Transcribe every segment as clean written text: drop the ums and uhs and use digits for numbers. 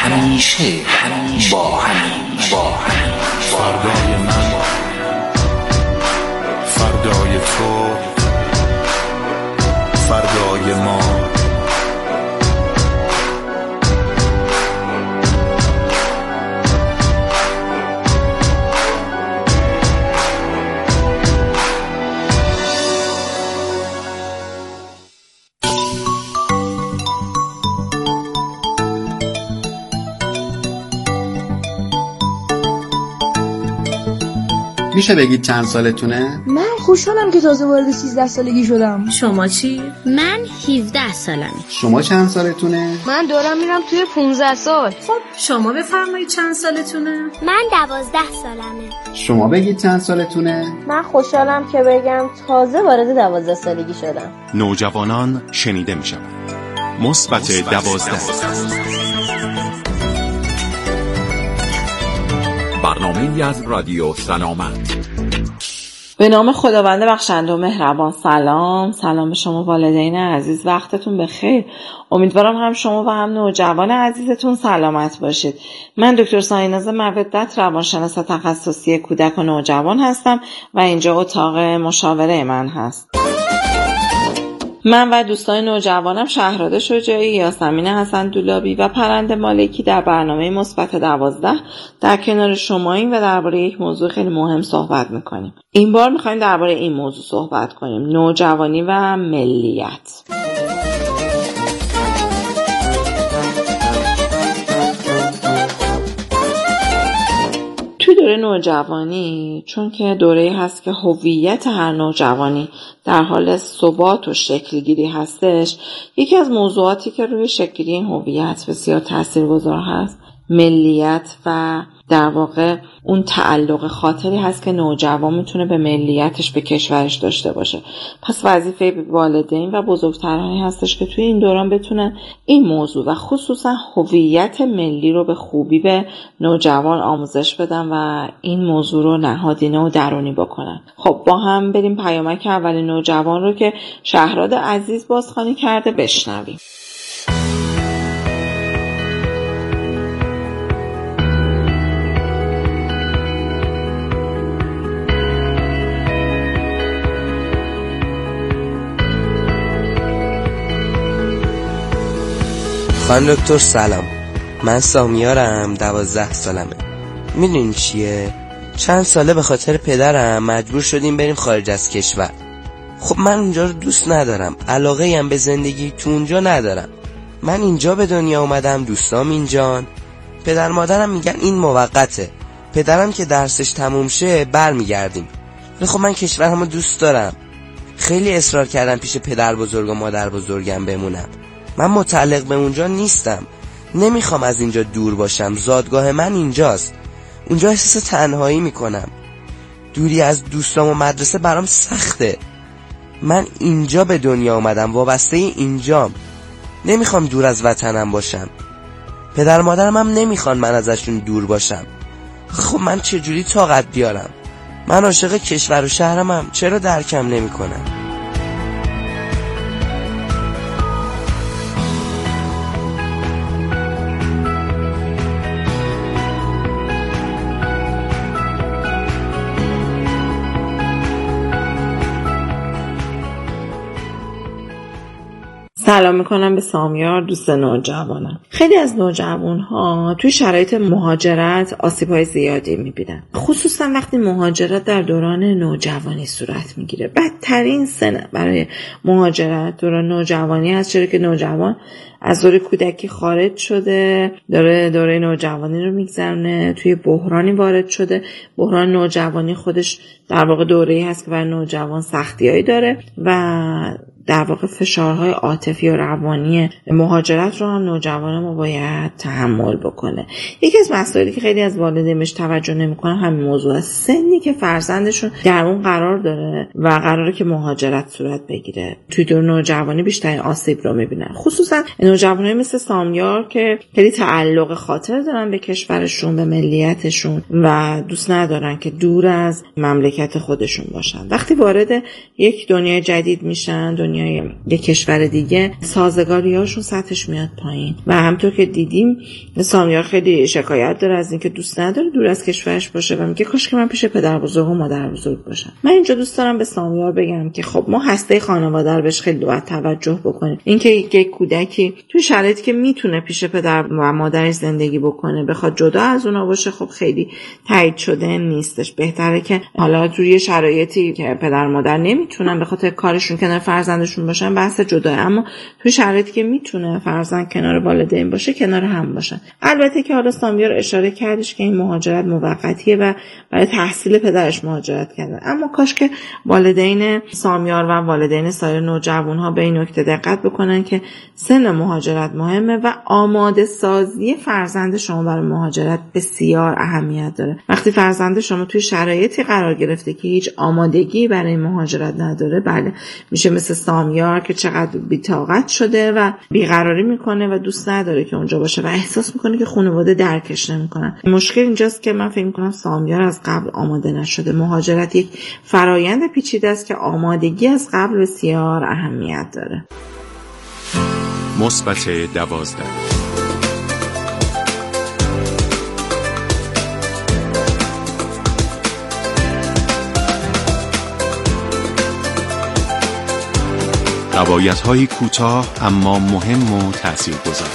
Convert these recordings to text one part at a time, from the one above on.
همیشه با همین فردای من، فردای تو، فردای ما. میشه بگید چند سالتونه؟ من خوشحالم که تازه وارد 13 سالگی شدم. شما چی؟ من 17 سالمه. شما چند سالتونه؟ من دارم میرم توی 15 سال. خب شما بفرمایید چند سالتونه؟ من 12 سالمه. شما بگید چند سالتونه؟ من خوشحالم که بگم تازه وارد 12 سالگی شدم. نوجوانان شنیده میشن. مثبت 12. برنامه‌ای از رادیو سلامت. به نام خداوند بخشنده و مهربان. سلام به شما والدین عزیز، وقتتون بخیر. امیدوارم هم شما و هم نوجوان عزیزتون سلامت باشید. من دکتر سایناز مودت، روانشناس تخصصی کودک و نوجوان هستم و اینجا اتاق مشاوره من هست. من و دوستان نوجوانم شهرزاد شجاعی، یاسمین حسن دولابی و پرند مالکی در برنامه مثبت 12 در کنار شماییم و درباره یک موضوع خیلی مهم صحبت میکنیم. این بار میخوایم درباره این موضوع صحبت کنیم: نوجوانی و ملیت. توی دوره نوجوانی، چون که دوره‌ای هست که هویت هر نوجوانی در حال ثبات و شکلگیری هستش، یکی از موضوعاتی که روی شکلگیری این هویت بسیار تاثیرگذار هست ملیت و در واقع اون تعلق خاطری هست که نوجوان میتونه به ملیتش، به کشورش داشته باشه. پس وظیفه والدین و بزرگترانی هستش که توی این دوران بتونن این موضوع و خصوصا هویت ملی رو به خوبی به نوجوان آموزش بدن و این موضوع رو نهادینه و درونی بکنن. خب با هم بریم پیامک اول نوجوان رو که شهرزاد عزیز بازخوانی کرده بشنویم. خانم دکتر سلام، من سامیارم، 12 سالمه. میدونین چیه؟ چند ساله به خاطر پدرم مجبور شدیم بریم خارج از کشور. خب من اونجا رو دوست ندارم، علاقه هم به زندگی تو اونجا ندارم. من اینجا به دنیا اومدم، دوستام اینجان، پدر مادرم میگن این موقته، پدرم که درسش تموم شه برمیگردیم. ولی خب من کشورمو دوست دارم. خیلی اصرار کردم پیش پدر بزرگ و مادر بزرگم بمونم. من متعلق به اونجا نیستم، نمیخوام از اینجا دور باشم. زادگاه من اینجاست. اونجا احساس تنهایی میکنم. دوری از دوستام و مدرسه برام سخته. من اینجا به دنیا اومدم، وابسته اینجام. نمیخوام دور از وطنم باشم. پدر مادرم هم نمیخوان من ازشون دور باشم. خب من چجوری طاقت بیارم؟ من عاشق کشور و شهرمم، چرا درکم نمیکنم؟ سلام میکنم به سامیار، دوست نوجوانم. خیلی از نوجوانها توی شرایط مهاجرت آسیب‌های زیادی میبینن، خصوصا وقتی مهاجرت در دوران نوجوانی صورت میگیره. بدترین سن برای مهاجرت دوران نوجوانی هست، چرا که نوجوان از دوره کودکی خارج شده، دوره نوجوانی رو میگذرونه، توی بحرانی وارد شده. بحران نوجوانی خودش در واقع دوره‌ای هست که برای نوجوان سختی‌هایی داره و در واقع فشارهای عاطفی و روانی مهاجرت رو هم نوجوان ما باید تحمل بکنه. یکی از مسائلی که خیلی از والدین بهش توجه نمی‌کنن همین موضوع است. سنی که فرزندشون در اون قرار داره و قراره که مهاجرت صورت بگیره، توی دور نوجوانی بیشترین آسیب رو می‌بینن. خصوصا نوجوانای مثل سامیار که خیلی تعلق خاطر دارن به کشورشون، به ملیتشون و دوست ندارن که دور از مملکت خودشون باشن. وقتی وارد یک دنیای جدید میشن، دنیای یک کشور دیگه سازگاری‌هاشون سطحش میاد پایین و همونطور که دیدیم سامیار خیلی شکایت داره از اینکه دوست نداره دور از کشورش باشه و میگه کاش که من پیش پدر بزرگ و مادر بزرگ باشم. من اینجا دوست دارم به سامیار بگم که خب ما هسته خانواده رو بهش خیلی باید توجه بکنیم. اینکه یک کودکی تو شرایطی که میتونه پیش پدر و مادرش زندگی بکنه بخواد جدا از اونها باشه خب خیلی تایید شده نیستش. بهتره که حالا توی شرایطی که پدر مادر نمیتونن به خاطر کارشون کنار فرزندشون باشن بحث جداه، اما توی شرایطی که میتونه فرزند کنار والدین باشه کنار هم باشن. البته که حالا سامیار اشاره کردش که این مهاجرت موقتیه و برای تحصیل پدرش مهاجرت کرده، اما کاش که والدین سامیار و والدین سایر نوجوان‌ها به این نکته دقت بکنن که سن مهاجرت مهمه و آماده سازی فرزند شما برای مهاجرت بسیار اهمیت داره. وقتی فرزند شما توی شرایطی قرار گرفته که هیچ آمادگی برای مهاجرت نداره، بله میشه مثل سامیار که چقدر بی‌طاقت شده و بیقراری میکنه و دوست نداره که اونجا باشه و احساس میکنه که خانواده درکش نمیکنن. مشکل اینجاست که من فکر میکنم سامیار از قبل آماده نشده. مهاجرت یک فرایند پیچیده است که آمادگی از قبل بسیار اهمیت داره. مثبت 12. روایت‌های کوتاه اما مهم و تاثیرگذار.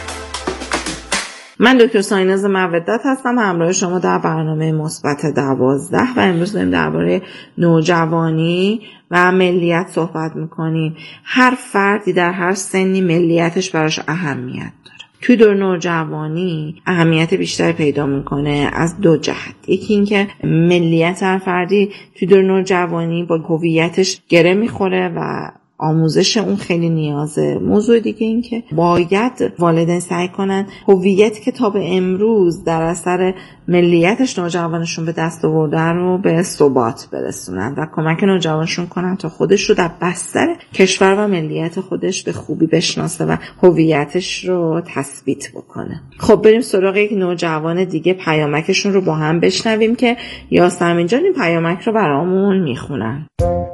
من دکتر سایناز مودت هستم، همراه شما در برنامه مثبت 12 و امروز داریم درباره نوجوانی و ملیت صحبت میکنیم. هر فردی در هر سنی ملیتش براش اهمیت داره. توی دور نوجوانی اهمیت بیشتری پیدا میکنه از دو جهت. یکی این که ملیت هر فردی توی دور نوجوانی با هویتش گره میخوره و آموزش اون خیلی نیازه. موضوع دیگه این که باید والدین سعی کنن هویتی که تا به امروز در اثر ملیتش نوجوانشون به دست آورده رو به ثبات برسونن و کمک نوجوانشون کنن تا خودش رو در بستر کشور و ملیت خودش به خوبی بشناسه و هویتش رو تثبیت بکنه. خب بریم سراغ یک نوجوان دیگه، پیامکشون رو با هم بشنویم که یاسمین جان این پیامک رو برامون میخونن.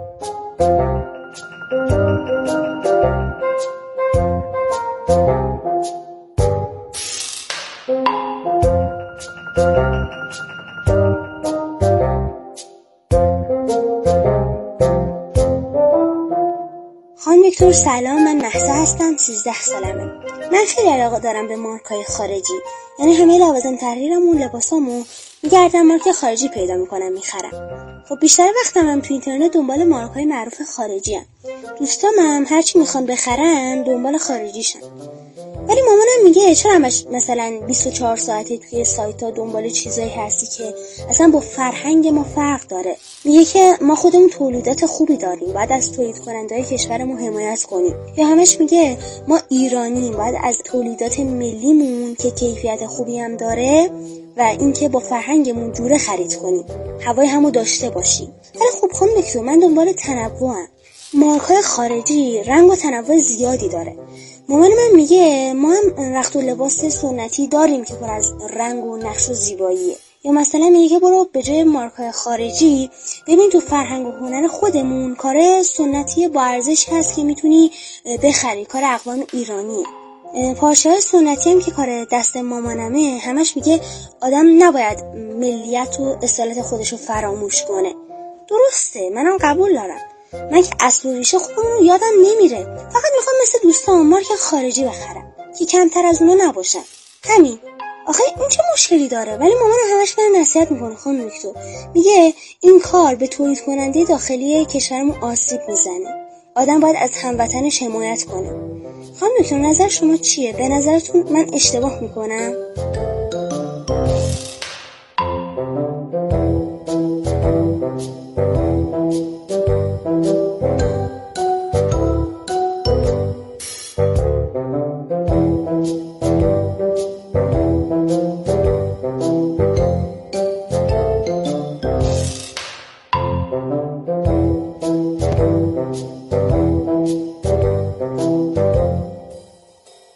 دکتر سلام، من مهسا هستم، 13 سالمه. من خیلی علاقه دارم به مارکای خارجی، یعنی همه لوازم تحریرمون، لباسامو میگردم مارک خارجی پیدا میکنم میخرم. خب بیشتر وقتم هم تو اینترنت دنبال مارکای معروف خارجی هم. دوستامم هرچی میخوان بخرن دنبال خارجیشن. ولی مامانم میگه چرا همش مثلا 24 ساعته توی سایت ها دنبال چیزایی هستی که اصلا با فرهنگ ما فرق داره. میگه که ما خودمون تولیدات خوبی داریم، باید از تولید کننده‌های کشورمون حمایت کنیم. یا همش میگه ما ایرانیم، باید از تولیدات ملیمون که کیفیت خوبی هم داره و اینکه با فرهنگمون جوره خرید کنیم، هوای همو داشته باشیم. ولی خب دکتر، من دنبال تنوعم. مارکای خارجی رنگ و تنوع زیادی داره. مامان من میگه ما هم رخت و لباس سنتی داریم که پر از رنگ و نقش و زیباییه. یا مثلا میگه برو به جای مارکای خارجی ببین تو فرهنگ و هنر خودمون کار سنتی با ارزش هست که میتونی بخری، کار اقوام ایرانیه. پارچه‌های سنتی هم که کار دست مامانمه، همش میگه آدم نباید ملیت و اصالت خودشو فراموش کنه. درسته، منم قبول دارم. من که اصل و ریشه خودمون یادم نمیره، فقط میخوام مثل دوستام مارک خارجی بخرم که کمتر از اونا نباشن. همین. آخه این چه مشکلی داره؟ ولی مامانم همش من نصیحت میکنه خانم دکتر، میگه این کار به تولید کننده داخلی کشورمون آسیب میزنه. آدم باید از هموطنش حمایت کنه. خانم دکتر نظر شما چیه؟ به نظرتون من اشتباه میکنم؟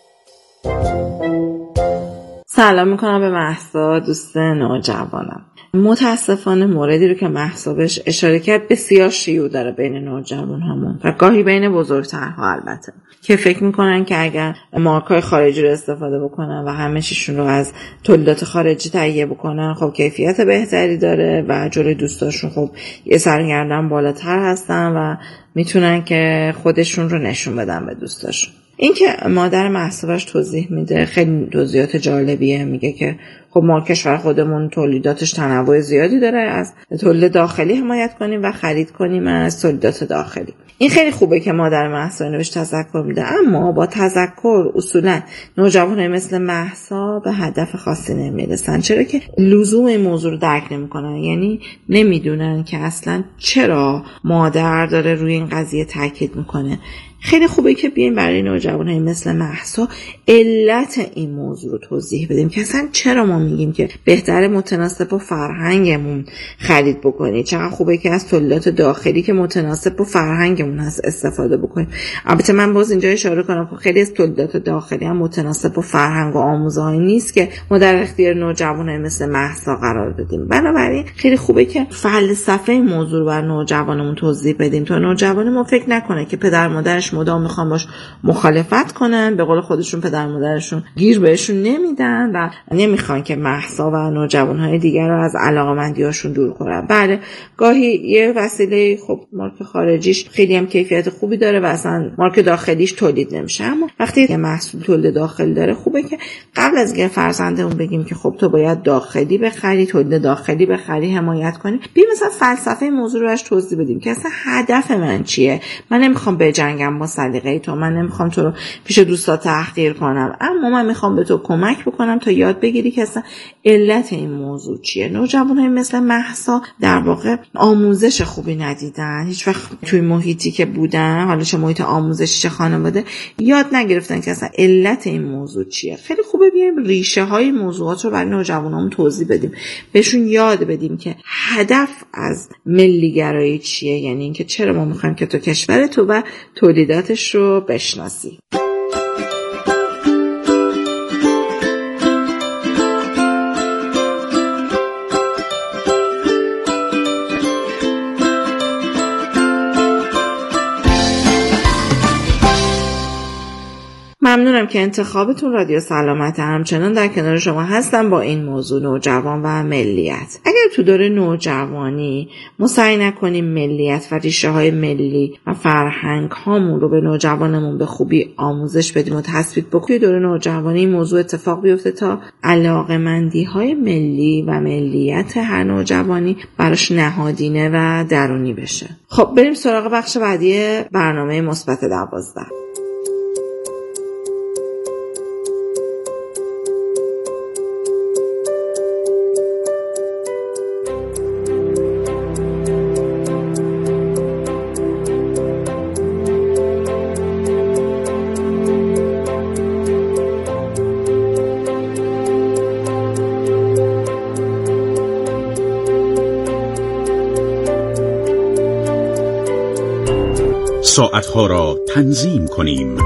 سلام میکنم به مهسا، دوست نوجوانم. متاسفانه موردی رو که مهسا بهش اشاره کرد بسیار شیوع داره بین نوجوان‌هامون و گاهی بین بزرگترها البته، که فکر میکنن که اگر مارکای خارجی رو استفاده بکنن و همه چیشون رو از تولیدات خارجی تهیه بکنن خب کیفیت بهتری داره و جلوی دوستاشون خب یه سرگردن بالاتر هستن و میتونن که خودشون رو نشون بدن به دوستاشون. این که مادر مهسا براش توضیح میده خیلی توضیحات جالبیه. میگه که خب ما کشور خودمون تولیداتش تنوع زیادی داره، از تولید داخلی حمایت کنیم و خرید کنیم از تولیدات داخلی. این خیلی خوبه که مادر مهسا اینو بهش تذکر میده، اما با تذکر اصولا نوجوانای مثل مهسا به هدف خاصی نمیرسن، چرا که لزوم این موضوع رو درک نمیکنن. یعنی نمیدونن که اصلا چرا مادر داره روی این قضیه تاکید میکنه. خیلی خوبه که بیایم برای نوجوانای مثل مهسا علت این موضوع رو توضیح بدیم که اصلا چرا ما میگیم که بهتره متناسب با فرهنگمون خرید بکنید. چقدر خوبه که از تولیدات داخلی که متناسب با فرهنگمون هست استفاده بکنیم. البته من باز اینجا اشاره کنم که خیلی از تولیدات داخلی هم متناسب با فرهنگ و آموزهایی نیست که ما در اختیار نوجوانای مثل مهسا قرار بدیم. بنابراین خیلی خوبه که فلسفه این موضوع رو بر نوجوانمون توضیح بدیم تا نوجوان ما فکر نکنه که پدر مادرش مدام میخوان باش مخالفت کنن، به قول خودشون پدر مادرشون گیر بهشون نمیدن و نمیخوان که مهسا و نوجوانهای دیگر رو از علاقه‌مندیاشون دور کنن. بله گاهی یه وسیله خب مارک خارجیش خیلی هم کیفیت خوبی داره و اصلا مارک داخلیش تولید نمیشه، اما وقتی یه محصول تولید داخلی داره خوبه که قبل از اینکه فرزندمون بگیم که خب تو باید داخلی بخری، تولید داخلی بخری، حمایت کنی، بیایم مثلا فلسفه موضوع رو توضیح بدیم که اصلا هدف من چیه. من نمیخوام بجنگم با سلیقه تو، من نمیخوام تو رو پیش دوستا تحقیر کنم، اما من میخوام به تو کمک بکنم تا یاد بگیری که اصلا علت این موضوع چیه. نوجوانای مثل مهسا در واقع آموزش خوبی ندیدن، هیچ وقت توی محیطی که بودن، حالا چه محیط آموزشی چه خانواده، یاد نگرفتن که اصلا علت این موضوع چیه. خیلی خوبه بیایم ریشه های موضوعات رو برای نوجوانامون توضیح بدیم، بهشون یاد بدیم که هدف از ملیگرایی چیه، یعنی اینکه چرا ما میخوایم که تو کشور تو و تولیداتش رو بشناسی. ممنونم که انتخابتون رادیو سلامت همچنان در کنار شما هستم با این موضوع نوجوان و ملیت. اگر تو دوره نوجوانی ما سعی نکنیم ملیت و ریشه های ملی و فرهنگ هامون رو به نوجوانمون به خوبی آموزش بدیم و تثبیت بکنیم، دوره نوجوانی این موضوع اتفاق بیفته تا علاقه‌مندی های ملی و ملیت هر نوجوانی براش نهادینه و درونی بشه. خب بریم سراغ بخش بعدی برنامه مثبت 12. ساعتها را تنظیم کنیم.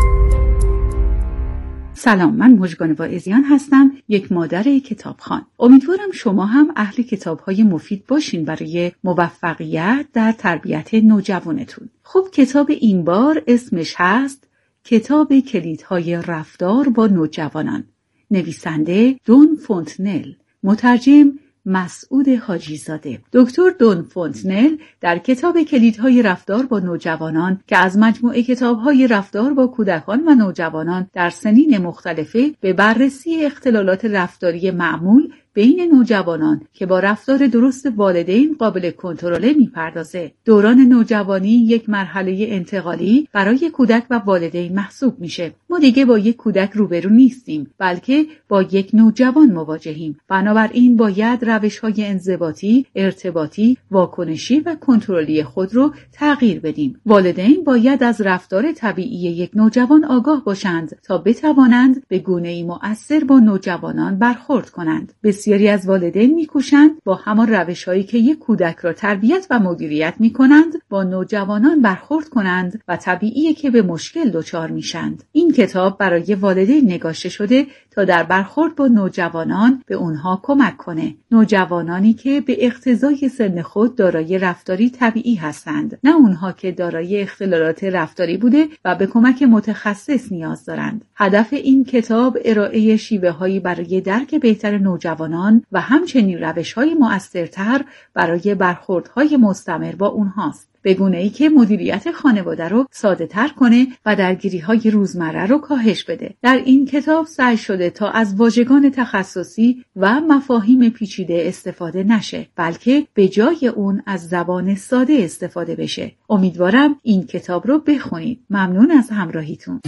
سلام، من مژگان واعظیان هستم، یک مادر کتابخوان. امیدوارم شما هم اهل کتاب‌های مفید باشین برای موفقیت در تربیت نوجوانتون. خب کتاب این بار اسمش هست کتاب کلیدهای رفتار با نوجوانان، نویسنده دون فونتنل، مترجم مسعود حاجی زاده. دکتر دون فونتنل در کتاب کلیدهای رفتار با نوجوانان که از مجموعه کتابهای رفتار با کودکان و نوجوانان در سنین مختلفه به بررسی اختلالات رفتاری معمول بین نوجوانان که با رفتار درست والدین قابل کنترل میپردازه. دوران نوجوانی یک مرحله انتقالی برای کودک و والدین محسوب میشه. ما دیگه با یک کودک روبرو نیستیم، بلکه با یک نوجوان مواجهیم. بنابراین باید روش‌های انضباطی، ارتباطی، واکنشی و کنترلی خود رو تغییر بدیم. والدین باید از رفتار طبیعی یک نوجوان آگاه باشند تا بتوانند به گونه‌ای مؤثر با نوجوانان برخورد کنند. بسیاری از والدین می‌کوشند با همان روش‌هایی که یک کودک را تربیت و مدیریت می‌کنند با نوجوانان برخورد کنند و طبیعیه که به مشکل دچار میشند. این کتاب برای والدین نگاشته شده تا در برخورد با نوجوانان به اونها کمک کنه. نوجوانانی که به اقتضای سن خود دارای رفتاری طبیعی هستند، نه اونها که دارای اختلالات رفتاری بوده و به کمک متخصص نیاز دارند. هدف این کتاب ارائه شیوه‌هایی برای درک بهتر نوجوانان و همچنین روش‌های مؤثرتر برای برخوردهای مستمر با اونهاست. به گونه‌ای که مدیریت خانواده رو ساده‌تر کنه و درگیری‌های روزمره رو کاهش بده. در این کتاب سعی شده تا از واژگان تخصصی و مفاهیم پیچیده استفاده نشه، بلکه به جای اون از زبان ساده استفاده بشه. امیدوارم این کتاب رو بخونید. ممنون از همراهیتون.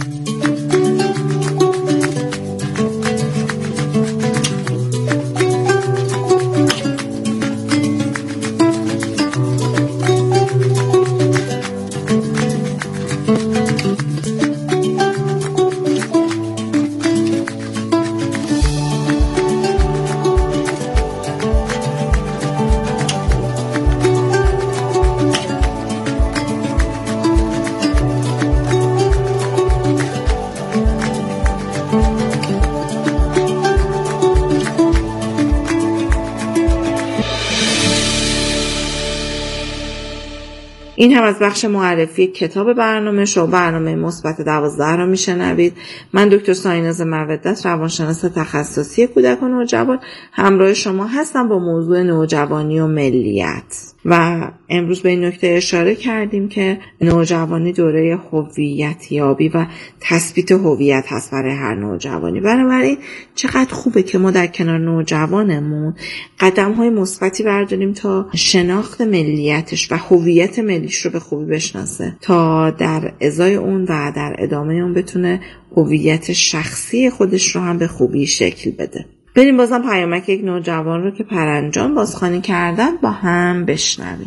این هم از بخش معرفی کتاب برنامه. شما برنامه مثبت 12 را میشنوید. من دکتر سایناز مودت، روانشناس تخصصی کودک و نوجوان، همراه شما هستم با موضوع نوجوانی و ملیت. و امروز به این نکته اشاره کردیم که نوجوانی دوره هویت یابی و تثبیت هویت هست برای هر نوجوانی. بنابراین چقدر خوبه که ما در کنار نوجوانمون قدم‌های مثبتی برداریم تا شناخت ملیتش و هویت ملیش رو به خوبی بشناسه، تا در ازای اون و در ادامه اون بتونه هویت شخصی خودش رو هم به خوبی شکل بده. بریم بازم پیامک یک نوجوان رو که پرنجان بازخوانی کردن با هم بشنویم.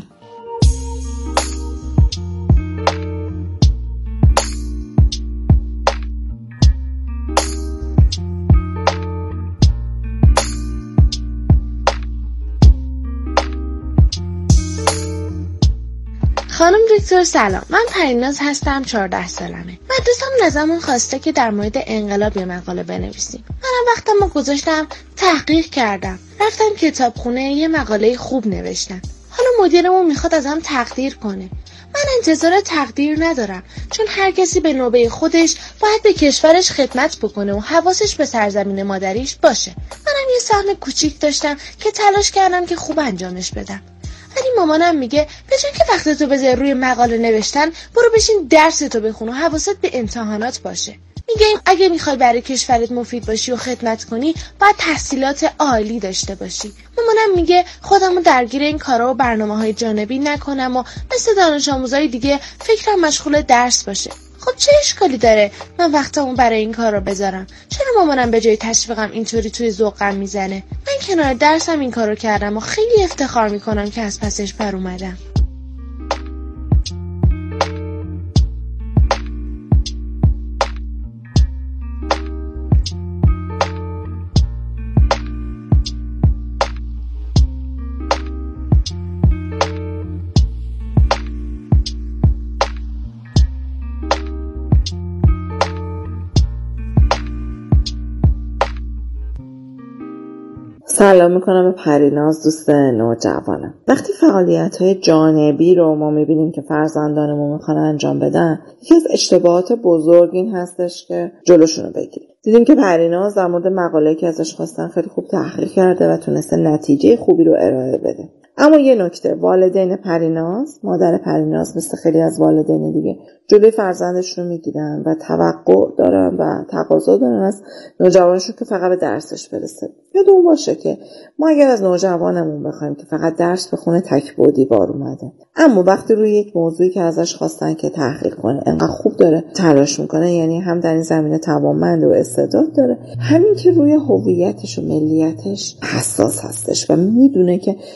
خانم دکتر سلام، من پریناز هستم، 14 سالمه. مدرسه‌مون ازمون خواسته که در مورد انقلاب یه مقاله بنویسیم. منم وقتمو گذاشتم تحقیق کردم، رفتم کتابخونه یه مقاله خوب نوشتم. حالا مدیرمون میخواد ازم تقدیر کنه. من انتظار تقدیر ندارم، چون هر کسی به نوبه خودش باید به کشورش خدمت بکنه و حواسش به سرزمین مادریش باشه. منم یه سهم کوچیک داشتم که تلاش کردم که خوب انجامش بدم. ولی مامانم میگه بجن که وقتتو بذاری روی مقاله نوشتن، برو بشین درستو بخون و حواست به امتحانات باشه. میگه اگه میخوای برای کشورت مفید باشی و خدمت کنی باید تحصیلات عالی داشته باشی. مامانم میگه خودمو درگیر این کارا و برنامه‌های جانبی نکنم و مثل دانش آموزای دیگه فکرم مشغول درس باشه. خب چه اشکالی داره من وقتمو برای این کارا بذارم؟ چرا مامانم به جای تشویقم اینطوری توی ذوقم میزنه؟ من کنار درسم این کارو کردم و خیلی افتخار میکنم که از پسش پر اومدم. سلام میکنم به پریناز، دوست نوجوانم. وقتی فعالیت‌های جانبی رو ما میبینیم که فرزندانمون میخوان انجام بدن، یکی از اشتباهات بزرگ این هستش که جلوشون رو بگیریم. دیدیم که پریناز در مورد مقاله‌ای که ازش خواستن خیلی خوب تحقیق کرده و تونسته نتیجه خوبی رو ارائه بده. اما یه نکته، والدین پریناز، مادر پریناز مثل خیلی از والدین دیگه جلوی فرزندشون رو میگیرن و توقع دارن و تقاضا دارن از نوجوانشون که فقط به درسش برسه. یادمون باشه که ما اگر از نوجوانمون بخوایم که فقط درس بخونه تک و دیوار اومده، اما وقتی روی یک موضوعی که ازش خواستن که تحقیق کنه انقدر خوب داره تلاش میکنه، یعنی هم در این زمینه توانمند و استعداد داره، همین که روی هویتش و ملیتش حساس هستش و میدونه که شناخت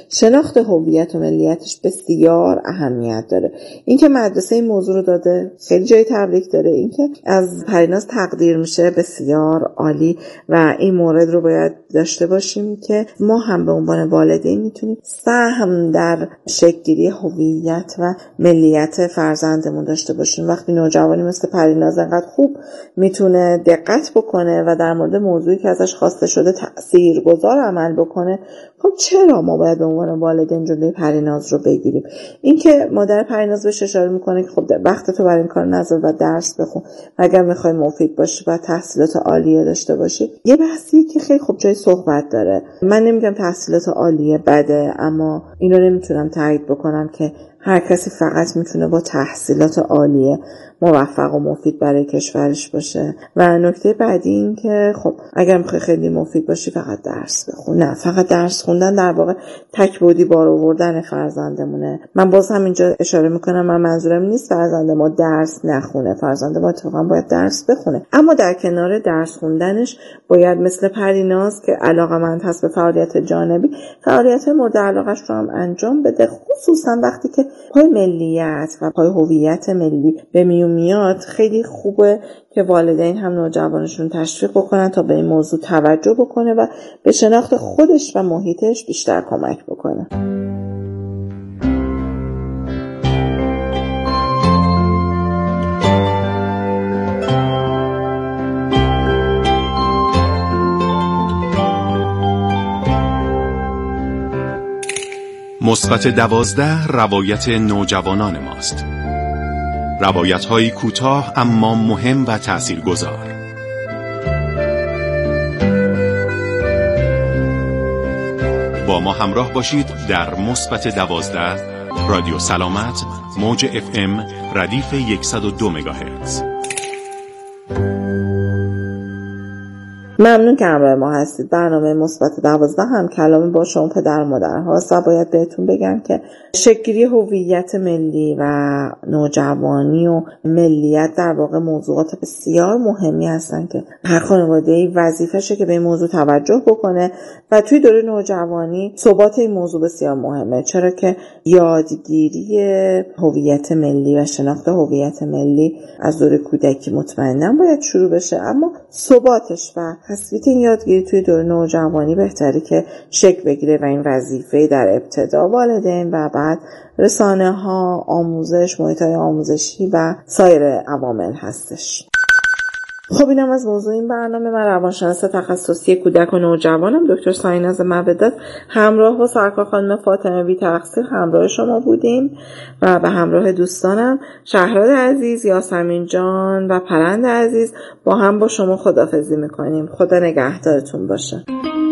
شناخت هویت و ملیتش بسیار اهمیت داره. اینکه مدرسه این موضوع رو داده خیلی جای تبریک داره. اینکه از پریناز تقدیر میشه بسیار عالی و این مورد رو باید داشته باشیم که ما هم به عنوان والدین میتونیم سهم در شکل‌گیری هویت و ملیت فرزندمون داشته باشیم. وقتی نوجوانی مثل پریناز انقدر خوب میتونه دقت بکنه و در مورد موضوعی که ازش خواسته شده تاثیرگذار عمل بکنه، خب چرا ما باید به عنوان والدین جلوی پریناز رو بگیریم؟ اینکه مادر پریناز بهش اشاره میکنه که خب وقت تو برای این کار نذار و درس بخون، اگر میخوای مفید باشی و تحصیلات عالیه داشته باشی. یه بحثی که خیلی خوب جای صحبت داره. من نمیگم تحصیلات عالیه بده، اما اینو نمیتونم تایید بکنم که هر کسی فقط میتونه با تحصیلات عالیه موفق و مفید برای کشورش باشه. و نکته بعدی این که خب اگر میخوای خیلی مفید باشی فقط درس بخون. نه، فقط درس خوندن در واقع تکبودی بار آوردن فرزندمونه. من باز هم اینجا اشاره میکنم، من منظورم نیست فرزند ما درس نخونه، فرزند ما اتفاقا باید درس بخونه، اما در کنار درس خوندنش باید مثل پریناز که علاقه‌مند هست به فعالیت جانبی، فعالیت مورد علاقه‌اش رو هم انجام بده، خصوصا وقتی که پای ملیت و پای هویت ملی به میاد. خیلی خوبه که والدین هم نوجوانشون تشویق بکنن تا به این موضوع توجه بکنه و به شناخت خودش و محیطش بیشتر کمک بکنه. مثبت 12 روایت نوجوانان ماست. روایت‌های کوتاه اما مهم و تأثیرگذار. با ما همراه باشید در مثبت 12 رادیو سلامت، موج FM ردیف 102 مگاهرتز. ممنون که همراه ما هستید. برنامه مثبت 12 هم کلام با شما پدر و مادر هاست و باید بهتون بگم که شکل‌گیری هویت ملی و نوجوانی و ملیت در واقع موضوعات بسیار مهمی هستن که هر خانواده‌ای وظیفه‌شه که به این موضوع توجه بکنه و توی دوره نوجوانی ثبات این موضوع بسیار مهمه، چرا که یادگیری هویت ملی و شناخت هویت ملی از دوره کودکی مطمئناً باید شروع بشه، اما ثباتش و تثبیت این یادگیری توی دوره نوجوانی بهتره که شکل بگیره و این وظیفه در ابتدا والدین و بعد رسانه ها، آموزش، محیط‌های آموزشی و سایر عوامل هستش. خب اینم از موضوع این برنامه. من روانشناس تخصصی کودک و نوجوانم، دکتر سایناز مودت، همراه با سرکار خانم فاطمه بی تقصیر همراه شما بودیم و به همراه دوستانم شهرزاد عزیز، یاسمین جان و پرند عزیز با هم با شما خداحافظی میکنیم. خدا نگهدارتون باشه.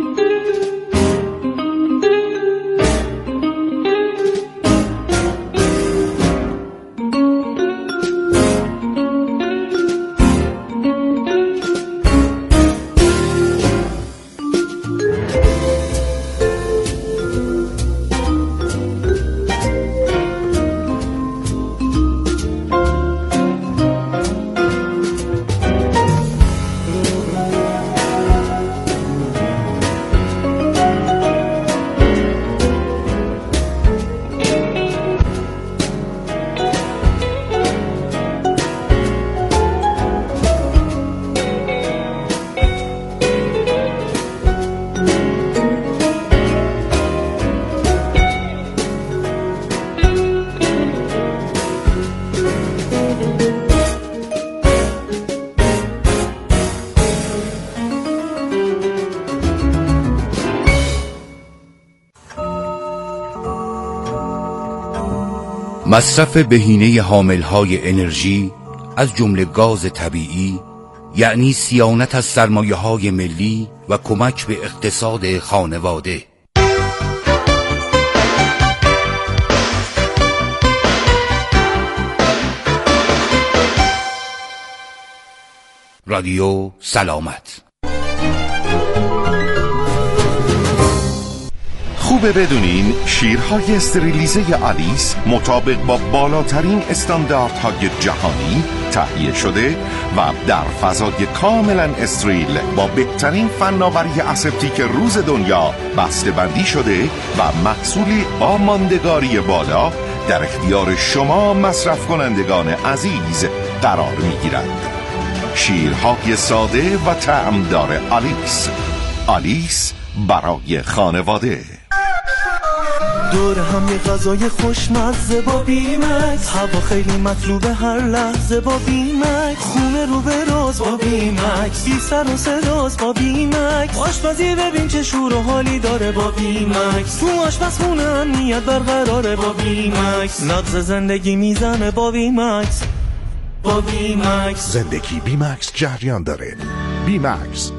مصرف بهینه حاملهای انرژی از جمله گاز طبیعی یعنی صیانت از سرمایه‌های ملی و کمک به اقتصاد خانواده. رادیو سلامت. خوب خوبه بدونین شیرهای استریلیزه آلیس مطابق با بالاترین استانداردهای جهانی تهیه شده و در فضای کاملا استریل با بهترین فناوری اسپتیک روز دنیا بسته‌بندی شده و محصولی با ماندگاری بالا در اختیار شما مصرف کنندگان عزیز قرار می‌گیرد. شیرهای ساده و طعمدار آلیس. آلیس برای خانواده. دور هم یه غذای خوشمزه با بیمکس، هوا خیلی مطلوبه هر لحظه با بیمکس، خونه رو به راز با بیمکس، بی سر و صداست با بیمکس، آشپزی ببین چه شور و حالی داره با بیمکس، تو آشپزخونه امنیت برقراره با بیمکس، نبض زندگی میزنه با بیمکس. با بیمکس زندگی بیمکس جریان داره. بیمکس.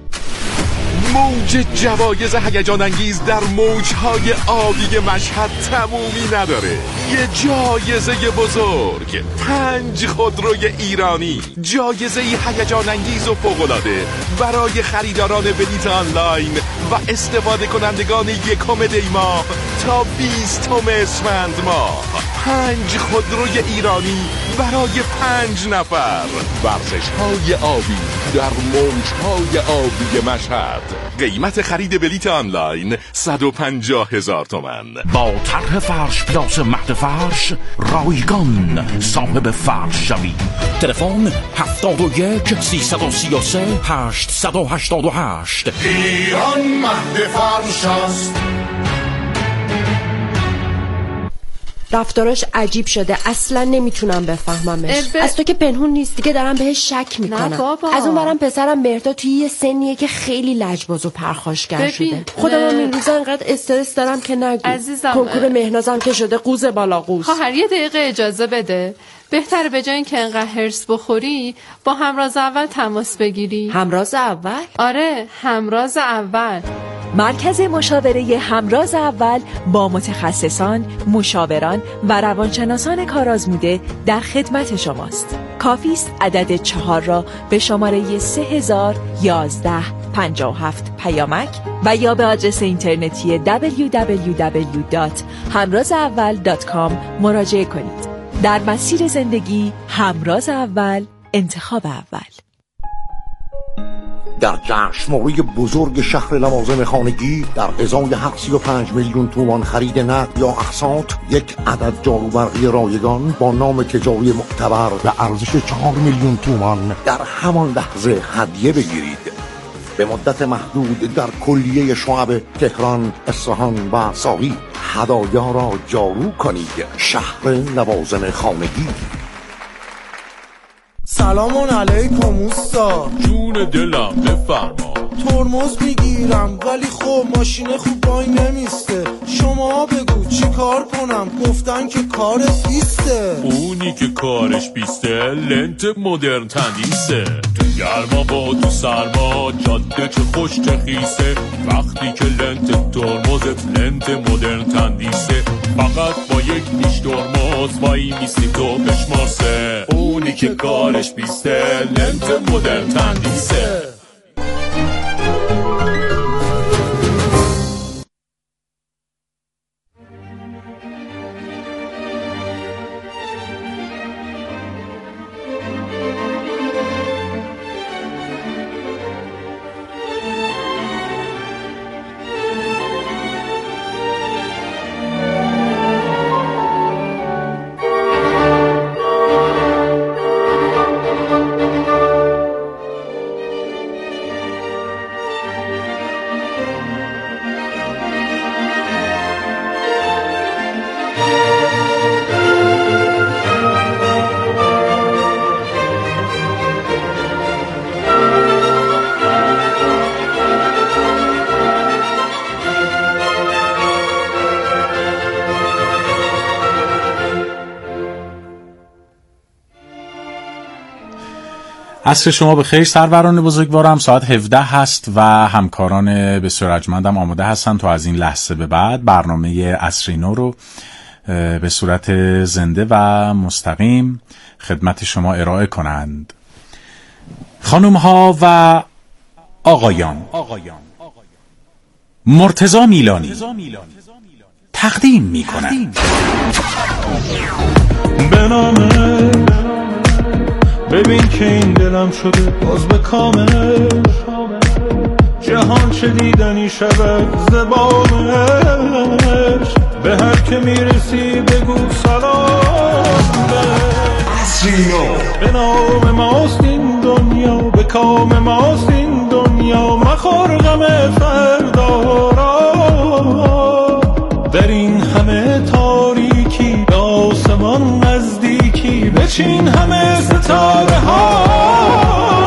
موج جوایز هیجان انگیز در موجهای آبی مشهد تمومی نداره. یه جایزه بزرگ، 5 خودروی ایرانی، جایزه هیجان انگیز و فوق‌العاده برای خریداران بلیط آنلاین و استفاده کنندگان 1 دی ماه تا 20 اسفند ماه. 5 خودروی ایرانی برای 5 نفر. ورزش‌های آبی در موجهای آبی مشهد. قیمت خرید بلیط آنلاین 150,000 تومان. با طرح فرش پلاس مهد فرش رایگان صاحب فرش شوی. تلفن 71 333 888. ایران مهد فرش است. رفتاراش عجیب شده، اصلا نمیتونم بفهممش. از تو که پنهون نیست دیگه، دارم بهش شک میکنم. از اون برم پسرم مهرداد توی یه سنیه که خیلی لجباز و پرخاشگر شده. خودم این روزا انقدر استرس دارم که نگو. عزیزم کنکور مهنازم که شده قوز بالا قوز. خواهر یه دقیقه اجازه بده. بهتره به جای اینکه انقدر هرس بخوری با همراز اول تماس بگیری. همراز اول؟ آره، همراز اول. مرکز مشاوره همراز اول با متخصصان، مشاوران و روانشناسان کارآزموده در خدمت شماست. کافی است عدد 4 را به شماره 301157 پیامک و یا به آدرس اینترنتی www.hamrazaawal.com مراجعه کنید. در مسیر زندگی همراز اول، انتخاب اول. در جشنواره بزرگ شهر لوازم خانگی در ازای 35 میلیون تومان خرید نقد یا اقساط، یک عدد جاروبرقی رایگان با نام تجاری معتبر به ارزش 4 میلیون تومان در همان لحظه هدیه بگیرید. به مدت محدود در کلیه شعب تهران، اصفهان و ساقی هدایا را جارو کنید. شهر لوازم خانگی. سلام علیکم اوستا. جون دلم بفرما. ترمز میگیرم ولی خب ماشین خوب وای نمیسته. شما بگو چی کار کنم؟ گفتن که کار بیسته. اونی که کارش بیسته لنت مدرن تندیسه. تو گرما با تو سرما جاده چه خوش چه خیسه. وقتی که لنت ترمزت لنت مدرن تندیسه. فقط با یک نیش ترمز وای میستی تو بشمارسه. اونی که کارش بیسته لنت مدرن تندیسه. عصر شما به خیر سروران بزرگوارم. ساعت 17 هست و همکاران بسیار ارجمندم آماده هستن تا از این لحظه به بعد برنامه عصر نو رو به صورت زنده و مستقیم خدمت شما ارائه کنند. خانم ها و آقایان، مرتضی میلانی تقدیم می کند. به نامه ببین که این دلم شده باز به کامه، جهان چه دیدنی شود زبانش، به هر که میرسی بگو سلام به نام ماست این دنیا، به کام ماست این دنیا، مخور غم فردا را، در این همه تاریکی به آسمان نزدیکی، بچین همه ستاره ها.